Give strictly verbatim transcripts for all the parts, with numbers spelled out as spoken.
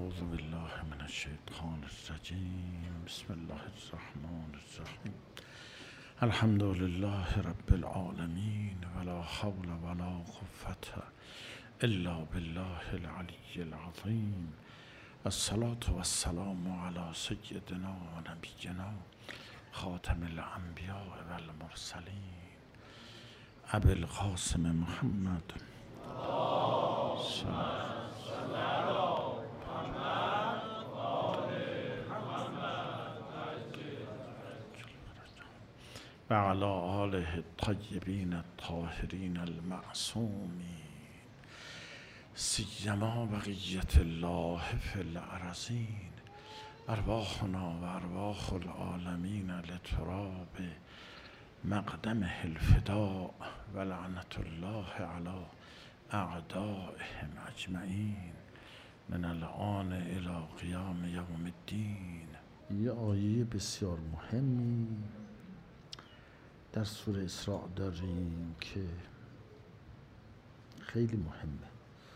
اعوذ بالله من الشیطان الرجیم. بسم الله الرحمن الرحیم. الحمد لله رب العالمین ولا حول ولا قوة الا بالله العلی العظیم. الصلاة والسلام علی سیدنا و نبینا خاتم الانبیاء و المرسلین ابی القاسم محمد و علی آله الطیبین الطاهرین المعصومین سیما بقیة الله فی الارضین. ارواحنا و ارواح العالمین لتراب مقدمه الفداء و لعنت الله علی اعدائهم اجمعین من الآن الی قیام یوم الدین. یه آیه بسیار مهمی در سوره اسراء داریم که خیلی مهمه.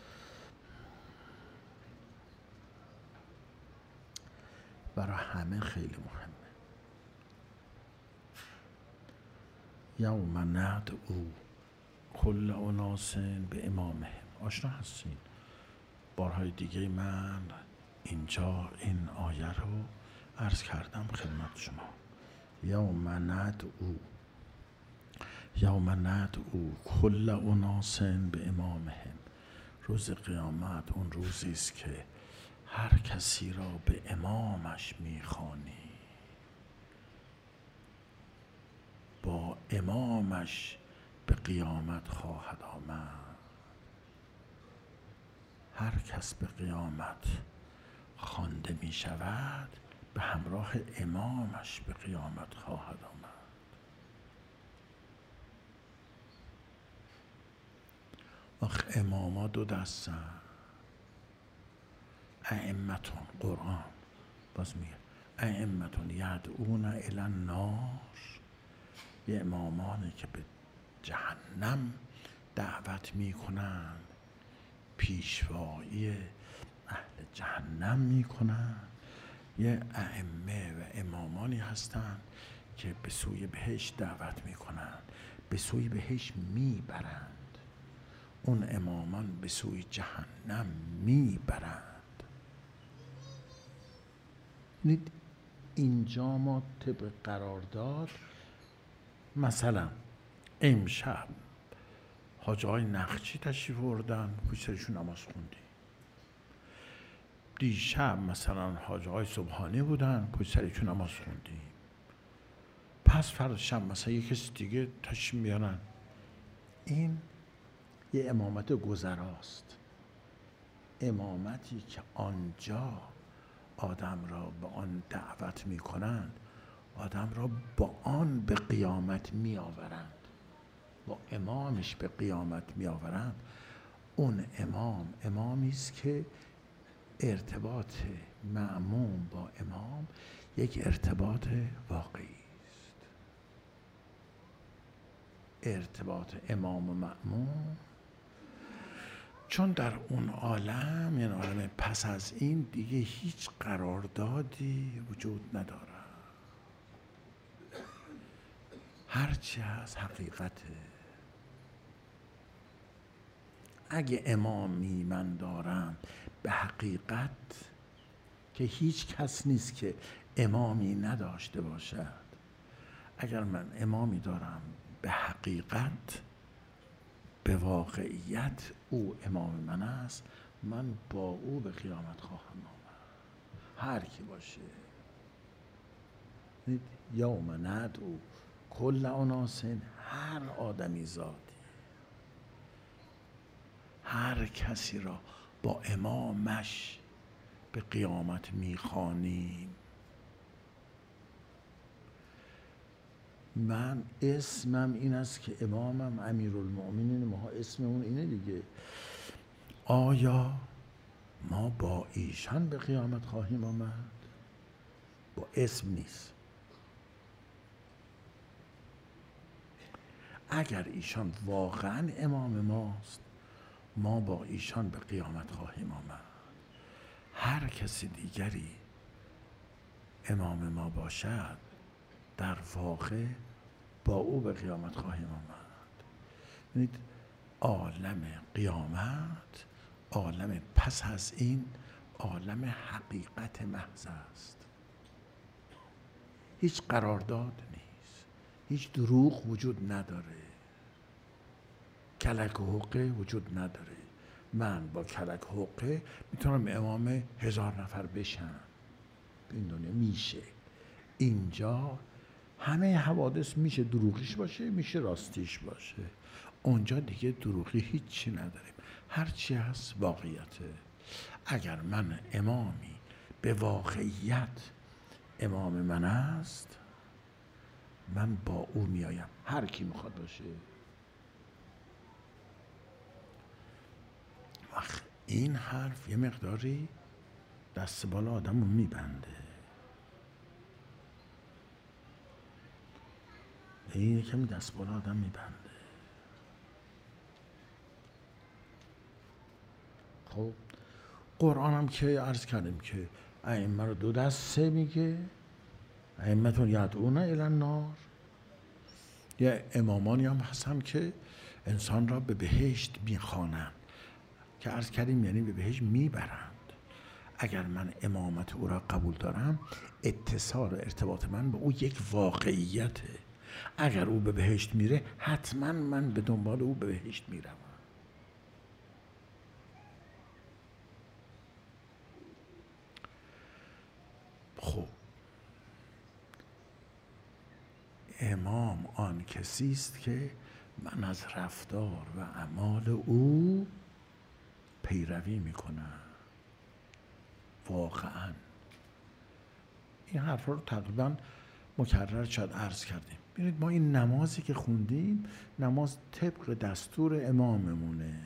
برای همه خیلی مهمه. یوم ندعو کل اناس به امامهم. آشنا هستین؟ بارهای دیگه من اینجا این آیه رو عرض کردم خدمت شما. یوم ندعو یوم ندعو کل اناس به امامهم. روز قیامت اون روزی است که هر کسی را به امامش میخوانی، با امامش به قیامت خواهد آمد. هر کس به قیامت خوانده می شود به همراه امامش به قیامت خواهد آمد. آخ اماما دو دستن. ائمتون قرآن باز میگه ائمتون یدعون الی النار. یه امامانی که به جهنم دعوت میکنن، پیشوایی اهل جهنم میکنن. یه ائمه و امامانی هستن که به سوی بهشت دعوت میکنن، به سوی بهشت میبرند. اون امامان به سوی جهنم میبرند. اینجا ما طبق قرارداد مثلا امشب حاج آقای نقچی تشریف آوردن، پشت سرشون نماز خوندیم. دیشب مثلا حاج آقای سبحانی بودن، پشت سرشون نماز خوندیم. پس فردا شب مثلا یک کسی دیگه تشریف میارن. این یه امامت گذراست. امامتی که آنجا آدم را به آن دعوت میکنند، آدم را با آن به قیامت میآورند، با امامش به قیامت میآورند. اون امام امامی است که ارتباط مأموم با امام یک ارتباط واقعی است. ارتباط امام و مأموم، چون در اون عالم، یعنی عالم پس از این، دیگه هیچ قراردادی وجود نداره. هرچی هست حقیقته. اگه امامی من دارم به حقیقت، که هیچ کس نیست که امامی نداشته باشد، اگر من امامی دارم به حقیقت، به واقعیت او امام من است، من با او به قیامت خواهم آمد، هر کی باشه. یوم ندعو کل اناس، هر آدمی زادی، هر کسی را با امامش به قیامت میخوانیم. من اسمم این است که امامم امیرالمؤمنین، ما اسم اون اینه دیگه. آیا ما با ایشان به قیامت خواهیم آمد؟ با اسم نیست. اگر ایشان واقعا امام ماست، ما با ایشان به قیامت خواهیم آمد. هر کسی دیگری امام ما باشد در واقع با او به قیامت خواهیم آمد. ببینید عالم قیامت، عالم پس از این عالم حقیقت محض است. هیچ قرارداد نیست، هیچ دروغ وجود نداره، کلک و حقه وجود نداره. من با کلک و حقه میتونم امام هزار نفر بشم، این دنیا میشه. اینجا همه حوادث میشه دروغیش باشه، میشه راستیش باشه. اونجا دیگه دروغی هیچی نداریم، هرچی هست واقعیته. اگر من امامی به واقعیت امام من است، من با او میایم، هر کی میخواد باشه. وقت این حرف یه مقداری دست بالا آدم رو میبنده. این کمی دست بالا آدم میبنده. خب قرآن هم که عرض کردیم که ائمه رو دو دسته میگه، ائمتون یدعون الی النار. یه امامانی هم هستن که انسان را به بهشت میخوانند، که عرض کردیم یعنی به بهشت میبرند. اگر من امامت او را قبول دارم، اتصال و ارتباط من به او یک واقعیته. اگر او به بهشت میره، حتما من به دنبال او به بهشت میرم. خب امام آن کسی است که من از رفتار و اعمال او پیروی میکنم. واقعا این حرف رو تقریبا مکرر شد عرض کردیم. ببینید ما این نمازی که خوندیم، نماز طبق دستور اماممونه.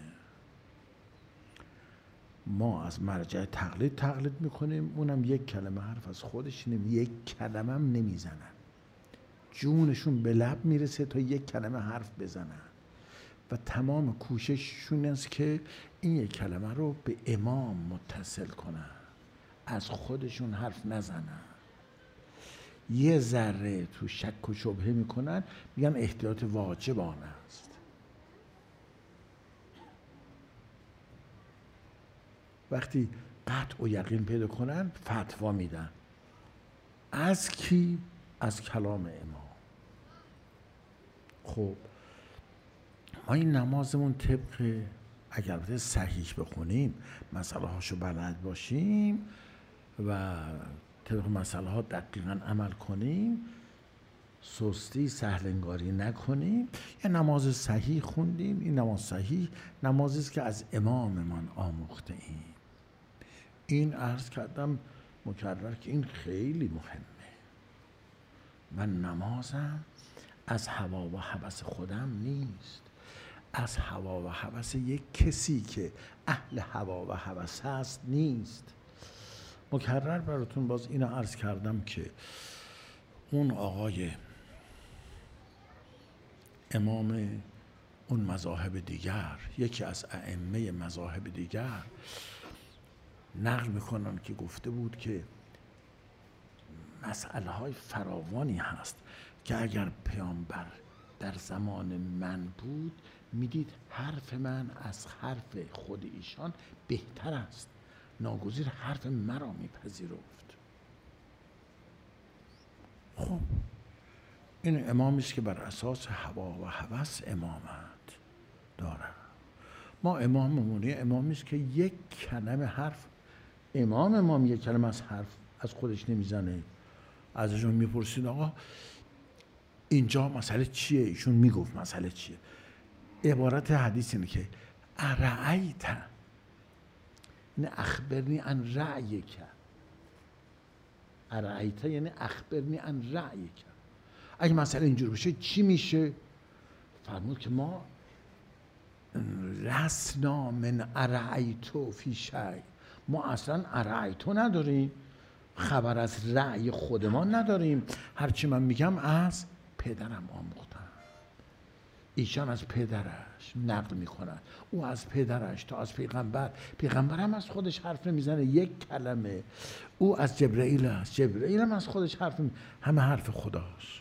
ما از مرجع تقلید تقلید میکنیم، اونم یک کلمه حرف از خودش نمی یک کلمه هم نمیزنن، جونشون به لب میرسه تا یک کلمه حرف بزنن و تمام کوشششون است که این یک کلمه رو به امام متصل کنن، از خودشون حرف نزنن. یه ذره تو شک و شبهه میکنن، میگن احتیاط واجبانه است. وقتی قطع و یقین پیدا کنن فتوا میدن. از کی؟ از کلام امام. خب ما این نمازمون طبق اگر بده صحیح بخونیم، مسئله هاشو بلد باشیم و طبق مسئله ها دقیقا عمل کنیم، سستی سهلنگاری نکنیم، یه نماز صحیح خوندیم. این نماز صحیح نمازی است که از اماممان آموخته ایم. این عرض کردم مکرر که این خیلی مهمه. من نمازم از هوا و هوس خودم نیست، از هوا و هوس یک کسی که اهل هوا و هوس هست نیست. مکرر براتون باز اینو عرض کردم که اون آقای امام اون مذاهب دیگر، یکی از ائمه مذاهب دیگر، نقل میکنن که گفته بود که مسئله های فراوانی هست که اگر پیامبر در زمان من بود، میدید حرف من از حرف خود ایشان بهتر است، ناگزیر حرف مرا میپذیرفت. خب این امامی است که بر اساس هوا و هوس امامت داره. ما اماممون یه امامی است که یک کلمه حرف، امام امام یک کلمه از حرف از خودش نمیزنه. ازشون میپرسید آقا اینجا مسئله چیه؟ ایشون میگفت مسئله چیه. عبارت حدیث اینه که ارعیت، یعنی اخبرنی عن رأیک. ارعیت یعنی اخبرنی عن رأیک. اگه مسئله اینجور بشه چی میشه؟ فرمود که ما لسنا من ارعیتو فی شیء، ما اصلا ارعیتو نداریم، خبر از رأی خودمان نداریم، هرچی من میگم از پدرم آموختم. ایشان از پدرش نقل میکنن، او از پدرش تا از پیغمبر، پیغمبر هم از خودش حرف نمیزنه یک کلمه، او از جبرئیل است، جبرئیل هم از خودش حرف نمیزنه، همه حرف خداست.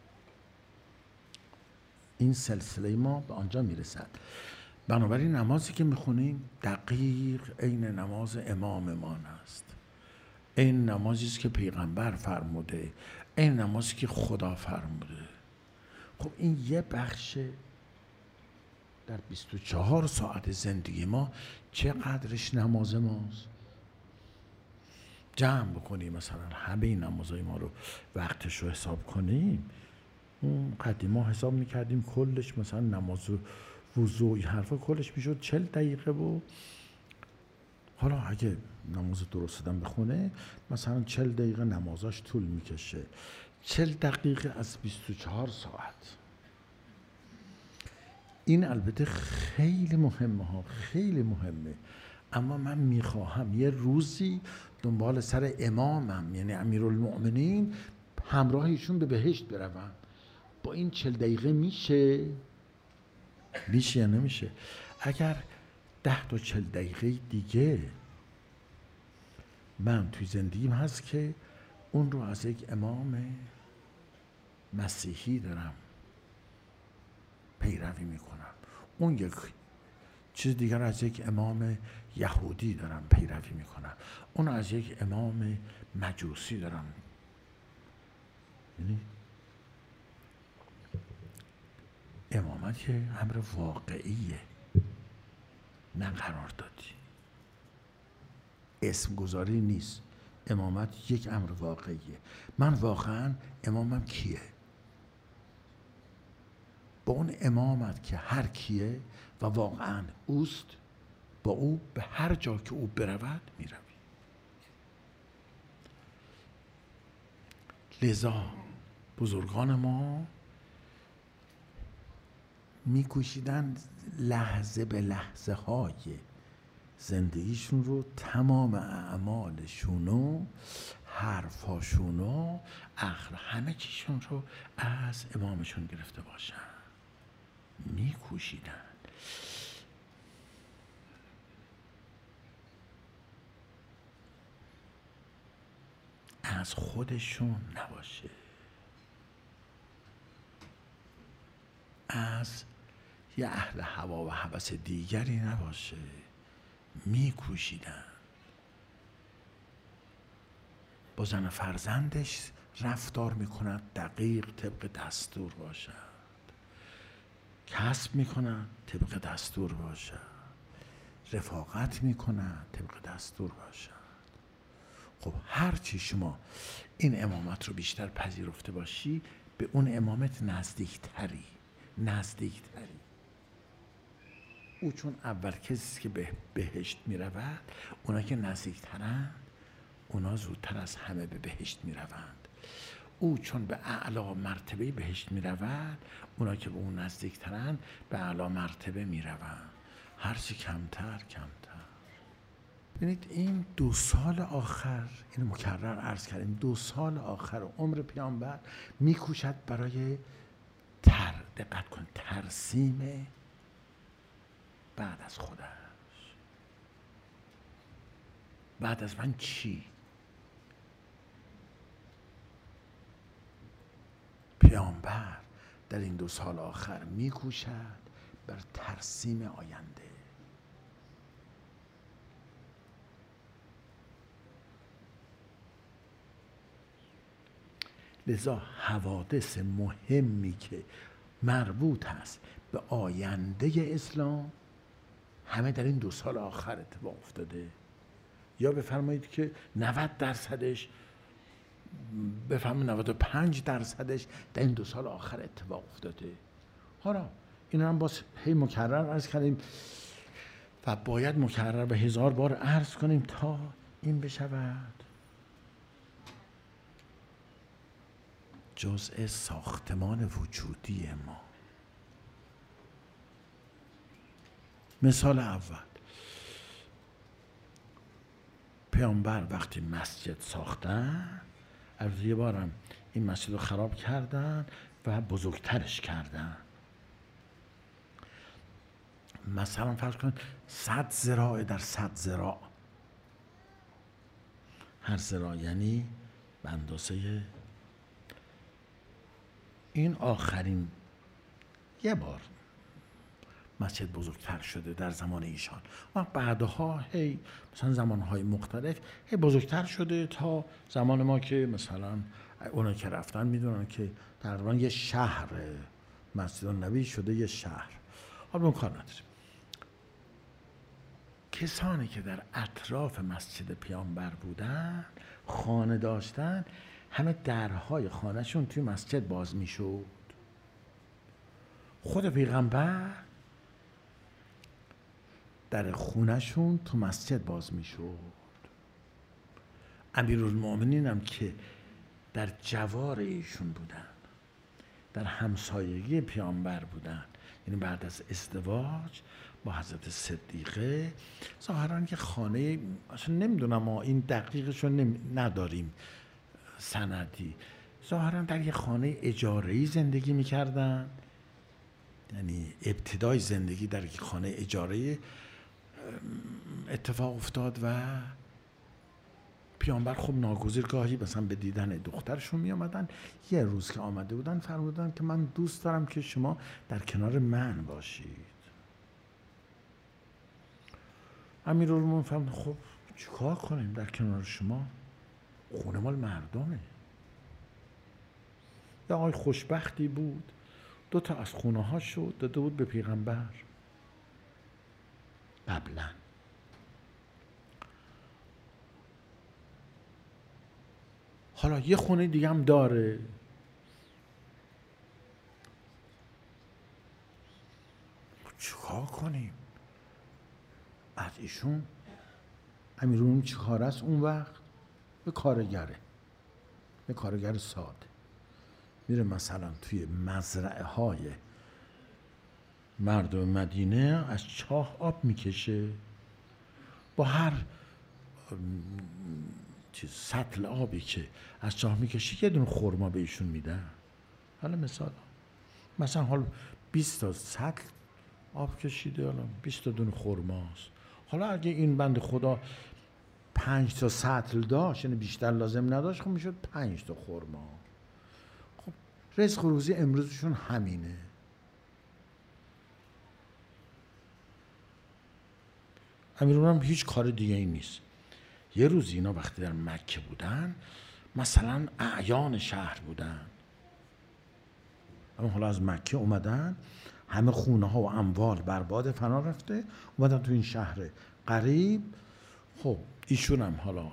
این سلسله ما به آنجا میرسد. بنابراین نمازی که میخونیم دقیق عین نماز اماممان است، این نمازی است که پیغمبر فرموده، این نمازی که خدا فرموده. خب این یه بخش در بیست و چهار ساعت زندگی ما چقدرش نماز ماست؟ جمع بکنیم مثلا همه این نمازهای ما رو وقتش رو حساب کنیم. اون قدیما حساب میکردیم کلش مثلا نماز وضو این حرفا کلش میشد چل دقیقه و حالا اگه نماز درست دادن بخونه مثلا چل دقیقه نمازاش طول میکشه، چل دقیقه از بیست و چهار ساعت. این البته خیلی مهمه ها، خیلی مهمه، اما من میخواهم یه روزی دنبال سر امامم یعنی امیرالمؤمنین همراه ایشون به بهشت بروم. با این چل دقیقه میشه؟ میشه یا نمیشه؟ اگر ده تا چل دقیقه دیگه من توی زندگیم هست که اون رو از یک امام مسیحی دارم پیروی میکنم، اون یک چیز دیگر از یک امام یهودی دارم پیروی میکنم، اون از یک امام مجوسی دارم. یعنی امامت یه امر واقعیه، نه قراردادی، اسم گذاری نیست. امامت یک امر واقعیه. من واقعا امامم کیه؟ با اون امامت که هر کیه و واقعا اوست، با او به هر جا که او برود میروی. لذا بزرگان ما میکوشیدن لحظه به لحظه های زندگیشون رو، تمام اعمالشون و حرفاشون و اخر همه چیشون رو از امامشون گرفته باشن. میکوشیدن. از خودشون نباشه، از یه اهل هوا و هوس دیگری نباشه. میکوشیدن با زن فرزندش رفتار میکنند دقیق طبق دستور باشد، کسب میکنند طبق دستور باشد، رفاقت میکنند طبق دستور باشد. خب هرچی شما این امامت رو بیشتر پذیرفته باشی به اون امامت نزدیکتری نزدیکتری او چون اول کسی که به بهشت می رود، اونا که نزدیکترند اونا زودتر از همه به بهشت می روند. او چون به اعلی مرتبه بهشت می رود، اونا که به اون نزدیکترند به اعلی مرتبه می روند. هرچی کمتر کمتر. ببینید این دو سال آخر، این مکرر عرض کردیم، دو سال آخر عمر پیامبر میکوشد برای تر دقت کن ترسیم بعد از خودش. بعد از من چی؟ پیامبر در این دو سال آخر میکوشد بر ترسیم آینده. لذا حوادث مهمی که مربوط است به آینده اسلام همه در این دو سال آخر اتفاق افتاده. یا بفرمایید که نود درصدش، بفرمایید نود و پنج درصدش در این دو سال آخر اتفاق افتاده. حالا این هم باز هی مکرر عرض کردیم و باید مکرر به هزار بار عرض کنیم تا این بشود جزء ساختمان وجودی ما. مثال اول، پیامبر وقتی مسجد ساختن، از یه بارم این مسجد رو خراب کردن و بزرگترش کردن. مثلا فرض کن صد ذراع در صد ذراع، هر ذراع یعنی به اندازه این. آخرین یه بار مسجد بزرگتر شده در زمان ایشان و بعدها هی مثلا زمانهای مختلف هی بزرگتر شده تا زمان ما که مثلا اونا که رفتن میدونن که تقریبا یه شهر مسجد النبی شده، یه شهر. حالا اون کار نداریم. کسانی که در اطراف مسجد پیامبر بودن، خانه داشتن، همه درهای خانهشون توی مسجد باز میشد. خود پیغمبر در خونهشون تو مسجد باز میشد. امیرالمؤمنین هم که در جوار ایشون بودن، در همسایگی پیامبر بودن، یعنی بعد از ازدواج با حضرت صدیقه، ظاهرا که خانه، اصلا نمیدونم ما این دقیقش رو نداریم سندی، ظاهرا در یه خانه اجاره‌ای زندگی میکردن. یعنی ابتدای زندگی در یک خانه اجاره‌ای اتفاق افتاد و پیامبر خب ناگزیر گاهی مثلا به دیدن دخترشون می آمدن. یه روز که آمده بودن فرمودن که من دوست دارم که شما در کنار من باشید. امیرالمومنین فرمود خب چیکار کنیم در کنار شما؟ خونه مال مردمه. یه آقای خوشبختی بود، دو تا از خونه ها شد داده بود به پیغمبر قبلا. حالا یه خونه دیگه هم داره. چیکار کنیم؟ از ایشون امیرالمومنین چی کار است اون وقت؟ به کارگره، به کارگر ساده. میره مثلا توی مزرعه های مردم مدینه از چاه آب میکشه، با هر چیز سطل آبی که از چاه میکشه یه دونه خرما به ایشون میدن. حالا مثلا مثلا حالا بیست تا سطل آب کشیده، حالا بیست تا دونه خرماست. حالا اگه این بند خدا پنج تا سطل داشت، یعنی بیشتر لازم نداشت، خب میشد پنج تا خرما. خب رزق و روزی امروزشون همینه. امیرالمومنین هیچ کار دیگه ای نیست. یه روز اینا وقتی در مکه بودن، مثلا اعیان شهر بودن، اما حالا از مکه اومدن، همه خونه ها و اموال برباد فنا رفته، اومدن تو این شهر قریب. خب ایشون هم حالا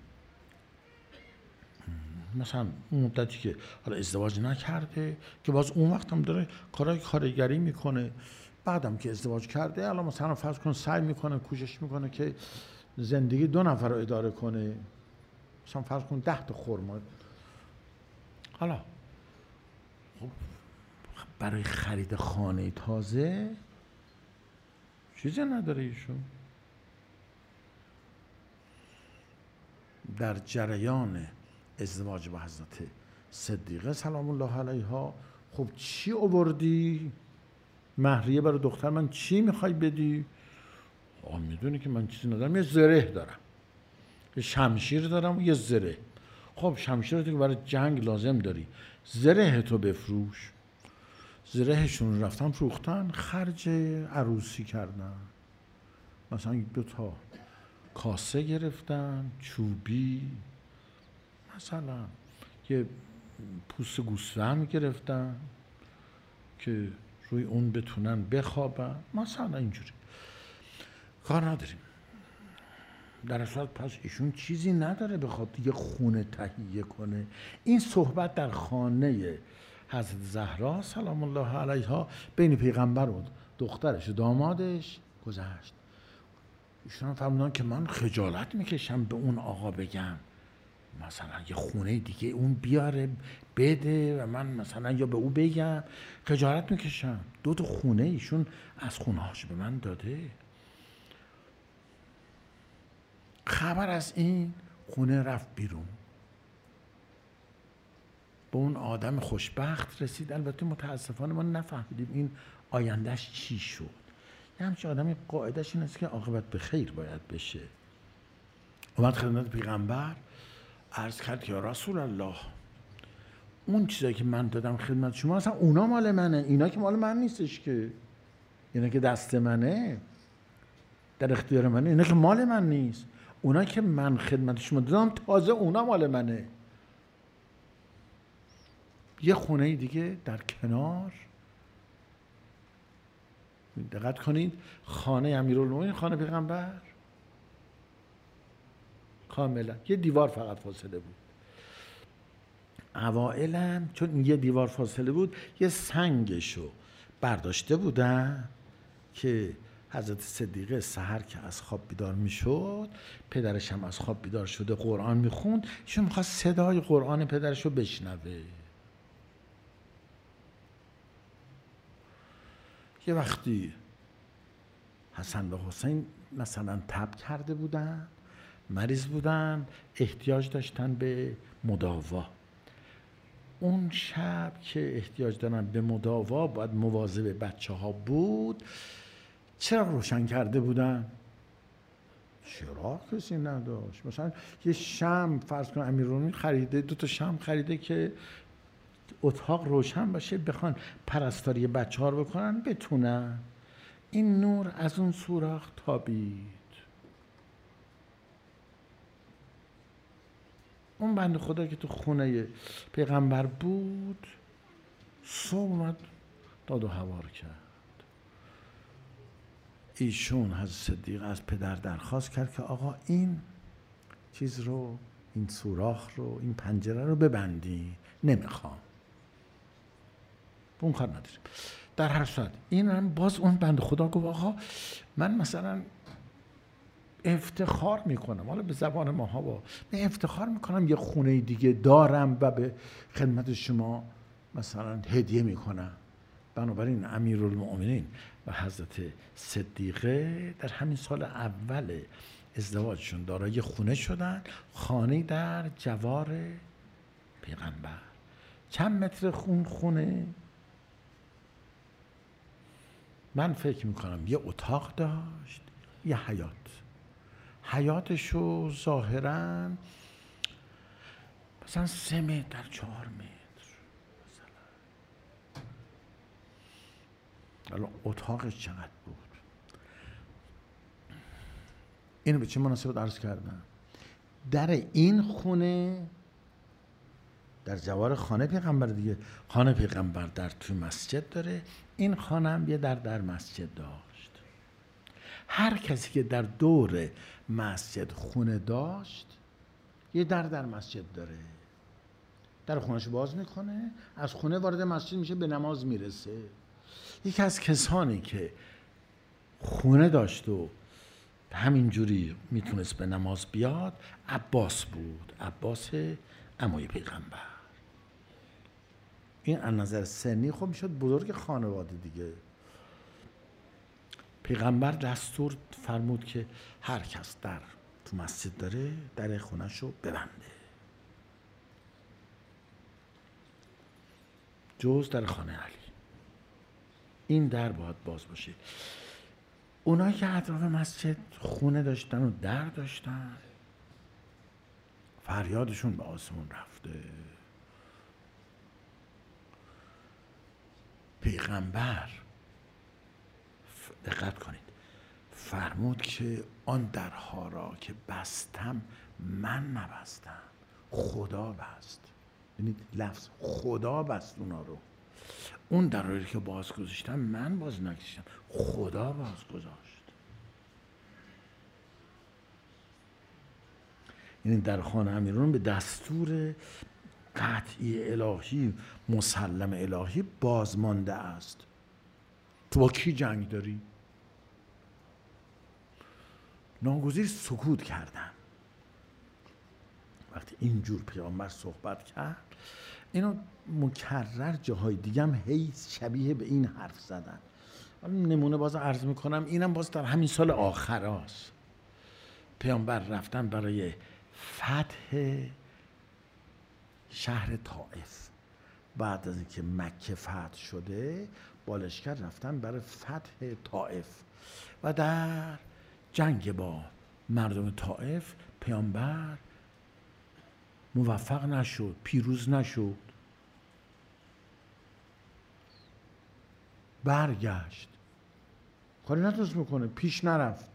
مثلا اون مدتی که حالا ازدواج نکرده، که باز اون وقت هم داره کارهای کارگری میکنه، بعدم که ازدواج کرده الان مثلا فرض کن سعی میکنه، کوشش میکنه که زندگی دو نفر رو اداره کنه، مثلا فرض کن ده تا خرما. حالا خب برای خرید خانه تازه چیزی نداره ایشون. در جریان ازدواج با حضرت صدیقه سلام الله علیها، خب چی آوردی؟ مهریه برای دختر من چی میخوای بدی؟ آه میدونی که من چیزی ندارم، یه زره دارم، یه شمشیر دارم و یه زره. خب شمشیر تو که برای جنگ لازم داری، زره تو بفروش. زرهشون رفتن فروختن، خرج عروسی کردن. مثلا دو تا کاسه گرفتن چوبی، مثلا یه پوست گوسفند گرفتن که روی اون بتونن بخوابن، مثلا اینجوری. کار نداریم. در اصل پس ایشون چیزی نداره بخواد یه خونه تهیه کنه. این صحبت در خانه حضرت زهرا سلام الله علیها بین پیغمبر و دخترش و دامادش گذشت. ایشون فرمودن که من خجالت میکشم به اون آقا بگم مثلا یه خونه دیگه اون بیاره بده و من مثلا یا به او بگم، خجالت میکشم. دو تا خونه ایشون از خونه هاش به من داده. خبر از این خونه رفت بیرون، به اون آدم خوشبخت رسید. البته متاسفانه ما نفهمیدیم این آیندهش چی شد. یه همچین آدمی قاعدش این است که عاقبت به خیر باید بشه. اومد خدمت پیغمبر عرض کرد که یا رسول الله، اون چیزایی که من دادم خدمت شما اصلا اونا مال منه، اینا که مال من نیستش، که اینا که دست منه، در اختیار منه، اینا که مال من نیست. اونا که من خدمت شما دادم تازه اونا مال منه. یه خونه دیگه در کنار، دقت کنید، خانه امیرالمومنین، خانه پیغمبر کاملا یه دیوار فقط فاصله بود. اوائلم چون یه دیوار فاصله بود یه سنگشو برداشته بودن که حضرت صدیقه سحر که از خواب بیدار میشد، پدرش هم از خواب بیدار شده قرآن میخوند، ایشون میخواست صدای قرآن پدرشو بشنوه. یه وقتی حسن و حسین مثلا تب کرده بودن، مریض بودن، احتیاج داشتن به مداوا. اون شب که احتیاج دارن به مداوا باید مواظب بچه ها بود، چراغ روشن کرده بودن. چراغ کسی نداشت. مثلا یه شمع فرض کن امیرالمومنین خریده، دو تا شمع خریده که اتاق روشن باشه، بخوان پرستاری بچه ها رو بکنن بتونن. این نور از اون سوراخ تابید. اون بنده خدا که تو خونه پیغمبر بود صبح اومد داد و هوار کرد. ایشون حضرت صدیق از پدر درخواست کرد که آقا این چیز رو، این سوراخ رو، این پنجره رو ببندی. نمیخوام، اون کار نداریم. در هر صورت این هم باز اون بنده خدا گفت آقا من مثلا افتخار میکنم، حالا به زبان ماها با من افتخار میکنم یه خونه دیگه دارم و به خدمت شما مثلا هدیه میکنم. بنابراین امیرالمؤمنین و حضرت صدیقه در همین سال اول ازدواجشون دارای خونه شدن، خانه در جوار پیغمبر. چند متر خون خونه؟ من فکر میکنم یه اتاق داشت، یه حیاط. حیاطشو ظاهراً مثلا سه متر در چهار متر مثلا. الان اتاقش چقدر بود؟ اینو به چه مناسبت عرض کردم؟ در این خونه در جوار خانه پیغمبر دیگه، خانه پیغمبر در توی مسجد داره، این خانه هم یه در در مسجد داشت. هر کسی که در دور مسجد خونه داشت یه در در مسجد داره. در خونه‌شو باز میکنه، از خونه وارد مسجد میشه، به نماز میرسه. یکی از کسانی که خونه داشت و همینجوری میتونست به نماز بیاد عباس بود، عباس عموی پیغمبر. این از نظر سنی خب میشد بزرگ خانواده دیگه. پیغمبر دستور فرمود که هر کس در تو مسجد داره در خونه‌شو ببنده، جز در خانه علی. این در باید باز باشه. اونایی که اطراف مسجد خونه داشتن و در داشتن فریادشون به آسمون رفته. پیغمبر دقت کنید فرمود که آن درها را که بستم من نبستم، خدا بست. یعنی لفظ خدا بست اونا رو. اون درایی که باز گذاشتم من باز نگذاشتم، خدا باز گذاشت. یعنی در خانه امیرون به دستور قطعی الهی، مسلم الهی بازمانده است. تو با کی جنگ داری؟ ناگزیر سکوت کردن. وقتی اینجور پیامبر صحبت کرد، اینو مکرر جاهای دیگه هم هی شبیه به این حرف زدن. نمونه باز عرض میکنم، اینم باز در همین سال آخر هست. پیامبر رفتن برای فتح شهر طائف. بعد از اینکه مکه فتح شده با لشکر رفتن برای فتح طائف و در جنگ با مردم طائف پیامبر موفق نشد، پیروز نشد، برگشت، کاری نتونست میکنه، پیش نرفت.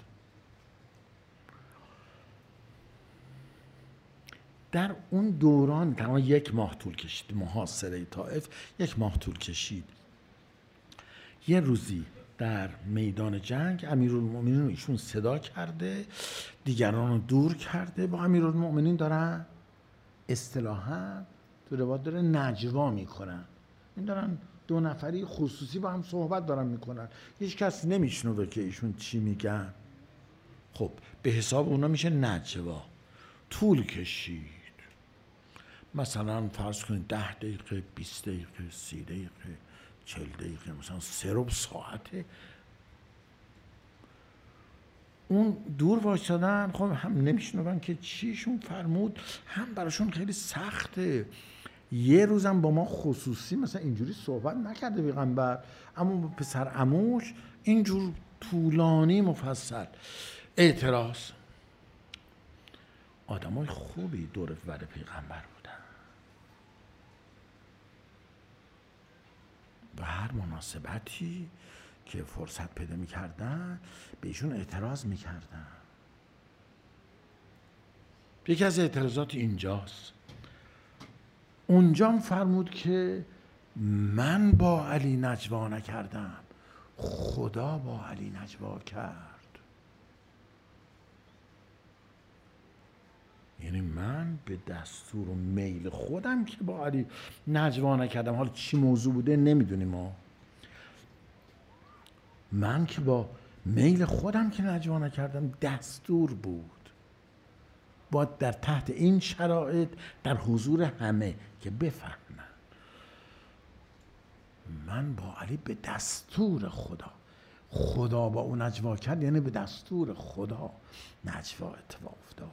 در اون دوران تمام یک ماه طول کشید، محاصره طائف یک ماه طول کشید. یه روزی در میدان جنگ امیرالمؤمنین ایشون صدا کرده، دیگران رو دور کرده، با امیرالمؤمنین دارن اصطلاحاً تو روایت داره نجوا میکنن، این دارن دو نفری خصوصی با هم صحبت دارن میکنن، هیچ کس نمیشنوه که ایشون چی میگن. خب به حساب اونا میشه نجوا. طول کشید، مثلا فرض کنید ده دقیقه، بیست دقیقه، سی دقیقه، چل دقیقه، مثلا سه ربع ساعته. اون دور وایسادن، خب هم نمیشنون که چیشون فرمود، هم براشون خیلی سخته. یه روزم با ما خصوصی مثلا اینجوری صحبت نکرده پیغمبر، اما با پسر عموش اینجور طولانی مفصل. اعتراض. آدمای خوبی دور ور پیغمبر بودن، به هر مناسبتی که فرصت پیدا میکردن به ایشون اعتراض میکردن. یکی از اعتراضات اینجاست. اونجا فرمود که من با علی نجوا نکردم، خدا با علی نجوا کرد. یعنی من به دستور و میل خودم که با علی نجوا نکردم. حالا چی موضوع بوده نمیدونیم ما. من که با میل خودم که نجوا نکردم، دستور بود. باید در تحت این شرایط در حضور همه که بفهمن من با علی به دستور خدا، خدا با اون نجوا کرد، یعنی به دستور خدا نجوا اتفاق افتاد.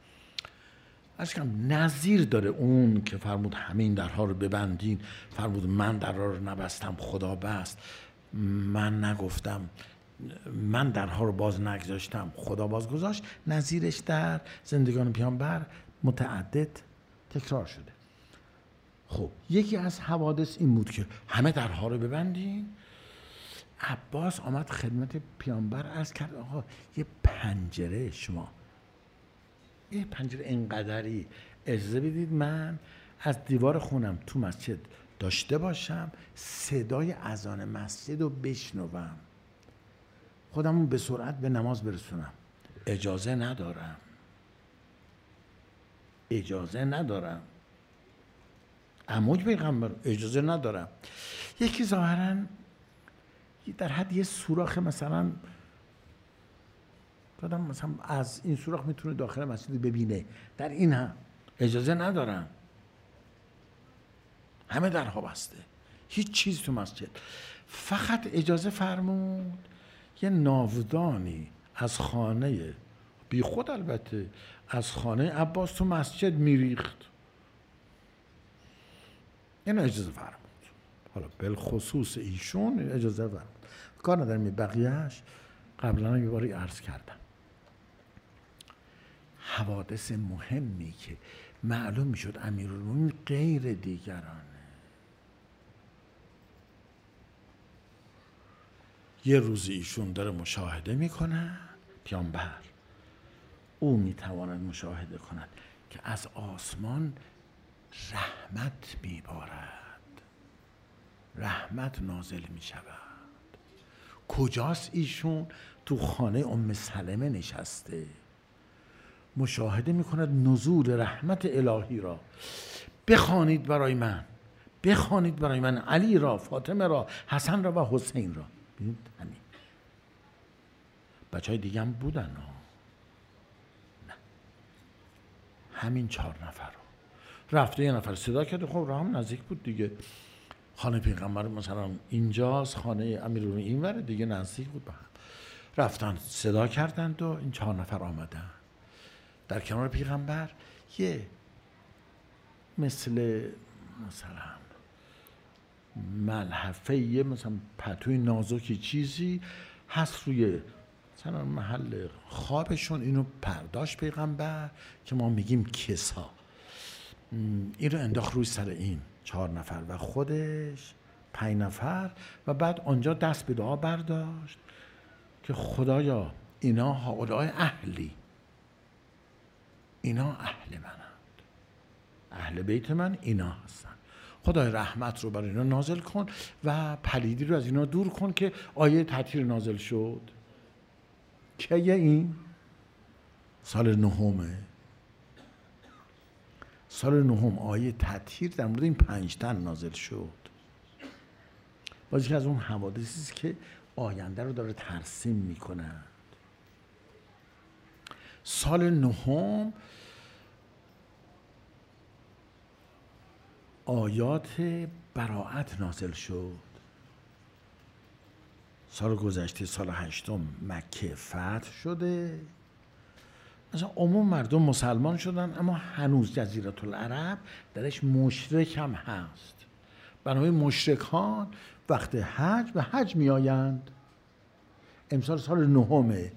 اشکم نظیر داره اون که فرمود همین درها رو ببندین، فرمود من درها رو نبستم خدا بست، من نگفتم من درها رو باز نگذاشتم خدا باز گذاشت. نظیرش در زندگان پیامبر متعدد تکرار شده. خب یکی از حوادث این بود که همه درها رو ببندین. عباس آمد خدمت پیامبر عرض کرد آقا یه پنجره، شما یه پنجره اینقدری اجازه بدید من از دیوار خونم تو مسجد داشته باشم، صدای اذان مسجد رو بشنوم، خودمون به سرعت به نماز برسونم. اجازه ندارم، اجازه ندارم. عموی پیغمبر اجازه ندارم. یکی ظاهراً در حد یه سوراخ مثلا آدم مثلا از این سوراخ میتونه داخل مسجد ببینه، در این هم اجازه ندارم. همه درها بسته، هیچ چیز تو مسجد. فقط اجازه فرمود یه ناودانی از خانه، بی خود البته، از خانه عباس تو مسجد میریخت. اینو اجازه فرمود. حالا بالخصوص ایشون اجازه فرمود. کار ندارم، بقیهش قبلا یه باری عرض کردم. حوادث مهمی که معلوم میشد امیرالمومنین غیر دیگرانه. یه روزی ایشون داره مشاهده میکنه پیامبر، او میتواند مشاهده کند که از آسمان رحمت میبارد، رحمت نازل میشود. کجاست ایشون؟ تو خانه ام سلمه نشسته، مشاهده میکند نزول رحمت الهی را. بخوانید برای من، بخوانید برای من علی را، فاطمه را، حسن را و حسین را. ببینید همین. بچه های دیگه هم بودن ها. نه، همین چهار نفر رو رفته، یه نفر صدا کرده، خب راه هم نزدیک بود دیگه. خانه پیغمبر مثلا اینجاست، خانه امیرالمومنین اینور دیگه، نزدیک بود به هم. رفتن صدا کردند و این چهار نفر آمدن در کنار پیغمبر. یه مثل مثلا ملحفه یه مثلا پتوی نازکی چیزی هست روی مثلا محل خوابشون، اینو پرداش پیغمبر که ما میگیم کسا، این رو انداخت روی سر این چهار نفر و خودش پنج نفر و بعد آنجا دست به دعا برداشت که خدایا اینا هؤلاء اهلی، اینا اهل منند، اهل بیت من اینا هستن، خدای رحمت رو برای اینا نازل کن و پلیدی رو از اینا دور کن. که آیه تطهیر نازل شد کیه؟ این سال نهمه، سال نهم آیه تطهیر در مورد این پنج تن نازل شد. باز که از اون حوادثی است که آینده رو داره ترسیم میکنند. سال نهم آیات براءت نازل شد. سال گذشته سال هشتم مکه فتح شده، مثلا عموم مردم مسلمان شدن، اما هنوز جزیره العرب درش مشرک هم هست. بنابراین مشرکان وقت حج به حج می آیند. امسال سال نهمه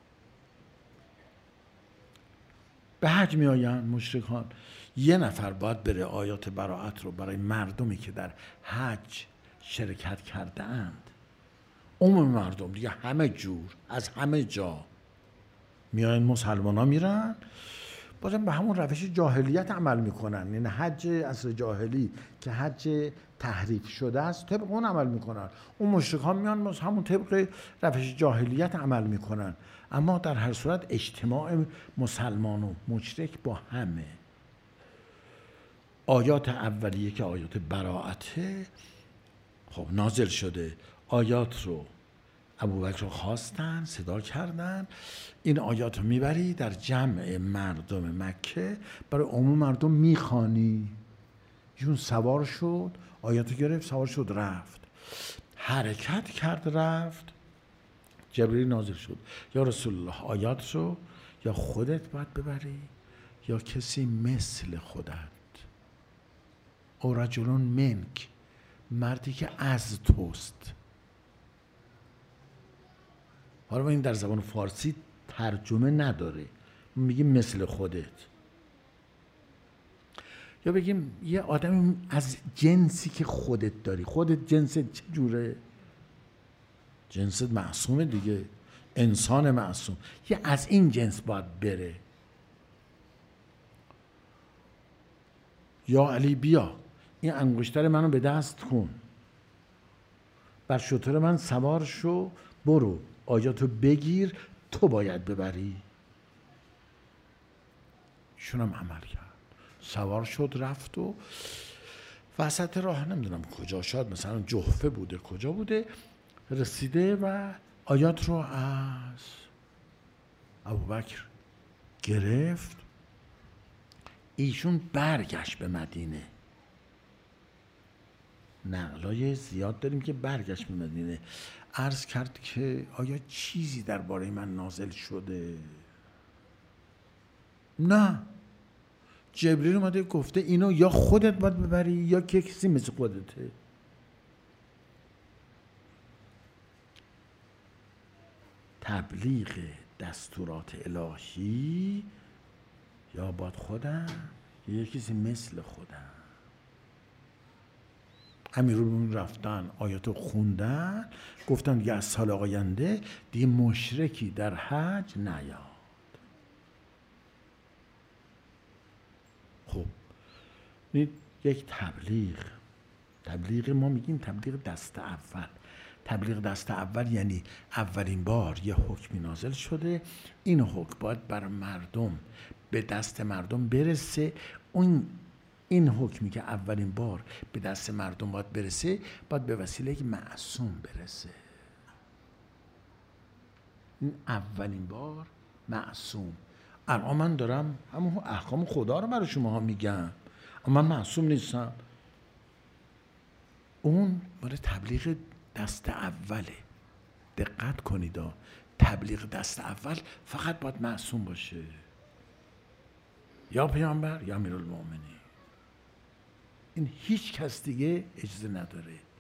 به حج می آیند مشرکان. یه نفر باید بره آیات براءت رو برای مردمی که در حج شرکت کرده اند، عموم مردم دیگه همه جور از همه جا میاین، مسلمان ها میرن بازم به همون روش جاهلیت عمل میکنن، یعنی حج عصر جاهلی که حج تحریف شده است طبق اون عمل میکنن. اون مشرکان میان همون طبق روش جاهلیت عمل میکنن، اما در هر صورت اجتماع مسلمان و مشرک با همه. آیات اولیه که آیات براءته خب نازل شده، آیات رو ابوبکر رو خواستن، صدا کردن، این آیات رو میبری در جمع مردم مکه برای عموم مردم میخوانی. ایشون سوار شد، آیات رو گرفت، سوار شد رفت، حرکت کرد رفت. جبریل نازل شد یا رسول الله آیات رو یا خودت باید ببری یا کسی مثل خودت، او رجلون منک، مردی که از توست. حالا این در زبان فارسی ترجمه نداره، میگیم مثل خودت، یا بگیم یه آدم از جنسی که خودت داری. خودت جنست چجوره؟ جنست معصومه دیگه، انسان معصوم، یه از این جنس باید بره. یا علی بیا این انگشتر منو به دست کن، بر شتر من سوار شو، برو آیاتو بگیر، تو باید ببری. ایشون هم عمل کرد، سوار شد رفت و وسط راه نمیدونم کجا، شاید مثلا جحفه بوده کجا بوده، رسیده و آیات رو از ابوبکر گرفت. ایشون برگشت به مدینه. نقلای زیاد داریم که برگشت به مدینه، عرض کرد که آیا چیزی درباره من نازل شده؟ نه، جبریل اومده گفته اینو یا خودت باید ببری یا که کسی مثل خودته. تبلیغ دستورات الهی یا باید خودم یا کسی مثل خودم. امیرالمومنین رفتن آیاتو خوندن، گفتن دیگه از سال آینده دیگه مشرکی در حج نیاد. خب این یک تبلیغ، تبلیغ ما میگیم تبلیغ دست اول. تبلیغ دست اول یعنی اولین بار یه حکمی نازل شده، این حکم باید بر مردم به دست مردم برسه. اون این حکمی که اولین بار به دست مردم باید برسه، باید به وسیله یک معصوم برسه. این اولین بار معصوم. الان من دارم همون احکام خدا رو برای شما ها میگم، اما من معصوم نیستم. اون برای تبلیغ دست اوله. دقت کنید، تبلیغ دست اول فقط باید معصوم باشه، یا پیامبر یا امیرالمومنین. این هیچ کس دیگه اجازه نداره.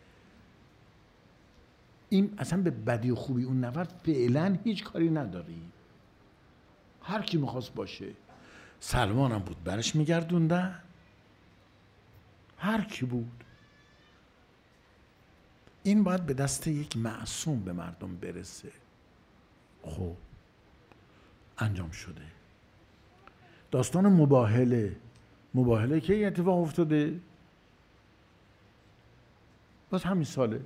این اصلا به بدی و خوبی اون نفر فعلا هیچ کاری نداری. هر کی میخواست باشه. سلمان هم بود برش میگردوندن، هر کی بود. این باید به دست یک معصوم به مردم برسه. خب انجام شده. داستان مباهله مباهله که اتفاق افتاده باز همین ساله.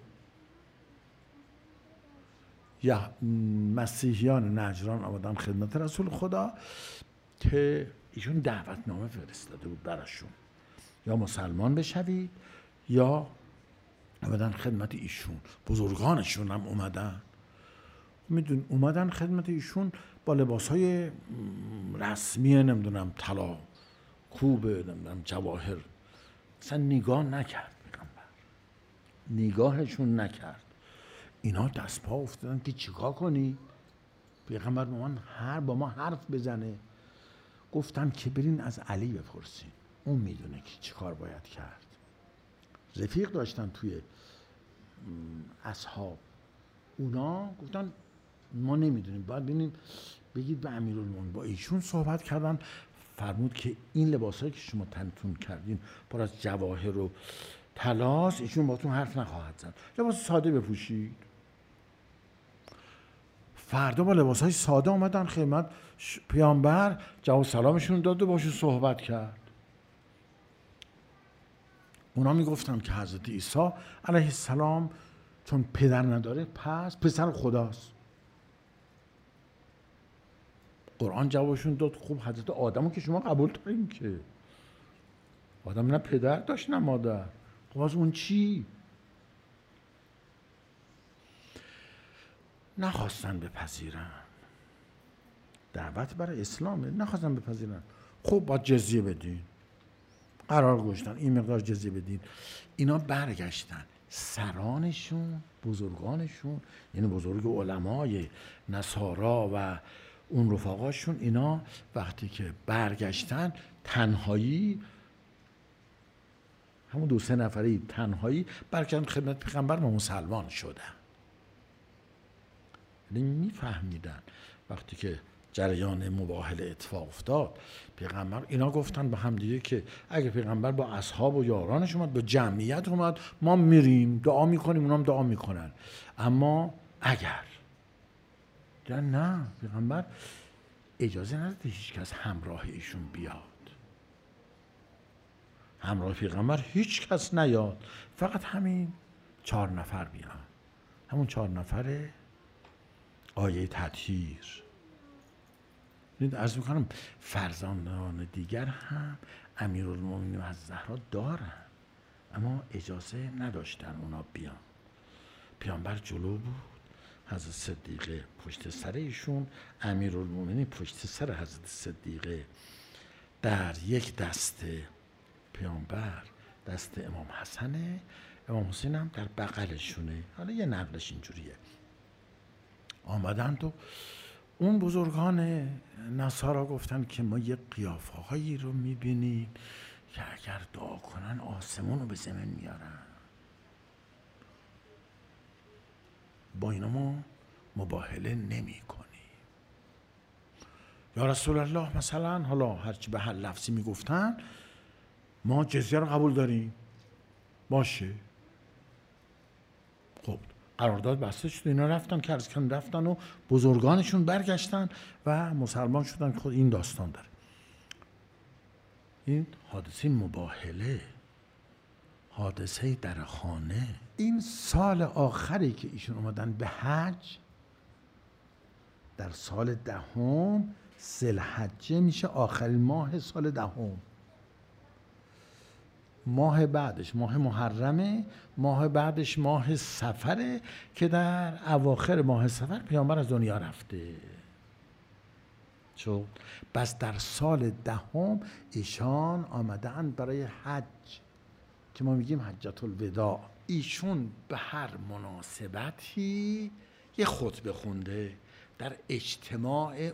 یا مسیحیان نجران آمدن خدمت رسول خدا که ایشون دعوتنامه فرستاده بود براشون، یا مسلمان بشوید یا آمدن خدمت ایشون. بزرگانشون هم اومدن، میدون اومدن خدمت ایشون با لباسهای رسمی، نمیدونم طلا کوبه، نمیدونم جواهر. اصلا نگاه نکرد پیغمبر، نگاهشون نکرد. اینا دست پا افتادن که چیکار کنی؟ پیغمبر با من هر با ما حرف بزنه. گفتن که برین از علی بپرسین، اون میدونه که چیکار باید کرد. رفیق داشتن توی اصحاب، اونا گفتن ما نمیدونیم، باید ببینیم بگید به امیرالمومنین. با ایشون صحبت کردن، فرمود که این لباسایی که شما تنتون کردین پر از جواهر و طلاست، ایشون باتون حرف نخواهد زد، لباس ساده بپوشید. فردا با لباسهای ساده اومدن خدمت پیامبر، جواب سلامشون داد و باشون صحبت کرد. اونا میگفتن که حضرت عیسی علیه السلام چون پدر نداره پس پسر خداست. قرآن جوابشون داد خوب حضرت آدمو که شما قبول دارین که آدم نه پدر داشت نه مادر، خب از اون چی؟ نخواستن بپذیرن. دعوت برای اسلامه، نخواستن بپذیرن. خب باید جزیه بدین. قرار گذاشتن این مقدار جزیه بدین. اینا برگشتن، سرانشون، بزرگانشون، یعنی بزرگ علمای نصارا و اون رفقاشون، اینا وقتی که برگشتن تنهایی، همون دو سه نفری تنهایی برگشتن خدمت پیغمبر و مسلمان شدن. یعنی میفهمیدن وقتی که جریان مباهله اتفاق افتاد، پیغمبر اینا گفتن به هم دیگه که اگه پیغمبر با اصحاب و یارانش اومد، با جمعیت اومد، ما میریم دعا میکنیم، اونا هم دعا میکنن. اما اگر نه، پیغمبر اجازه نداده هیچ کس همراه ایشون بیاد. همراه پیغمبر هیچ کس نیاد، فقط همین چهار نفر بیان. همون چهار نفر آیه تطهیر. عرض میکنم فرزندان دیگر هم امیرالمومنین و الزهرا دارن، اما اجازه نداشتن اونا بیان. پیامبر جلو بود، حضرت صدیقه پشت سر ایشون، امیرالمومنین پشت سر حضرت صدیقه. در یک دست پیامبر دست امام حسنه، امام حسین هم در بغلشونه. حالا یه نقلش اینجوریه. آمدن تو اون بزرگان نصارا گفتن که ما یه قیافه هایی رو میبینیم که اگر دعا کنن آسمون رو به زمین میارن. با اینا ما مباهله نمی کنیم. یا رسول الله مثلا، حالا هرچی به هر لفظی میگفتن، ما جزیه رو قبول داریم، باشه. خب قرارداد بسته شد، اینا رفتن که عرض کردم رفتن و بزرگانشون برگشتن و مسلمان شدن. خود این داستان داره. این حادثه مباهله، حادثه در خانه. این سال آخری که ایشون اومدن به حج، در سال دهم ذوالحجه میشه، آخرین ماه سال دهم. ماه بعدش ماه محرمه، ماه بعدش ماه صفره که در اواخر ماه صفر پیامبر از دنیا رفته. چون بس در سال دهم ایشان آمدن برای حج که ما میگیم حجت الوداع. ایشون به هر مناسبتی یه خطبه خونده در اجتماع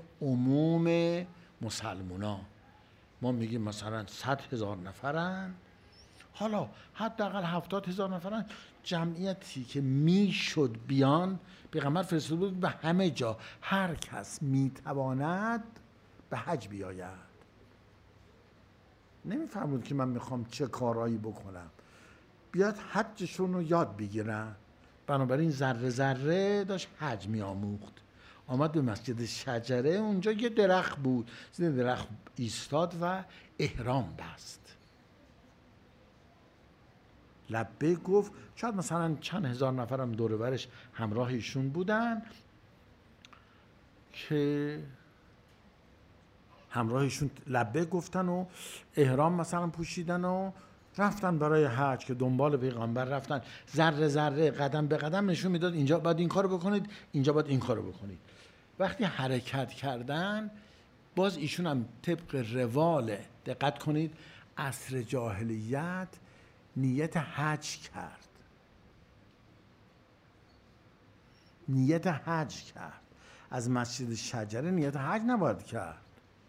عموم مسلمونا. ما میگیم مثلا صد هزار نفرن، حالا حداقل هفتاد هزار نفرن، جمعیتی که میشد بیان، پیغمبر فرستاده بود به همه جا، هر کس میتواند به حج بیاید. نمیفهمود که من میخوام چه کارایی بکنم، بیاد حجشون رو یاد بگیرن. بنابراین ذره ذره داشت حج میآموخت. آمد به مسجد شجره، اونجا یه درخت بود، زیر درخت ایستاد و احرام بست. لبه گفت، شاید مثلا چند هزار نفرم دور و برش همراه ایشون بودن که همراهشون لبه گفتن و احرام مثلا پوشیدن و رفتن برای حج، که دنبال پیغمبر رفتن، ذره ذره قدم به قدم نشون میداد اینجا باید این کارو بکنید، اینجا باید این کارو بکنید. وقتی حرکت کردن، باز ایشون هم طبق روال، دقت کنید، عصر جاهلیت نیت حج کرد، نیت حج کرد. از مسجد شجره نیت حج نباید کرد.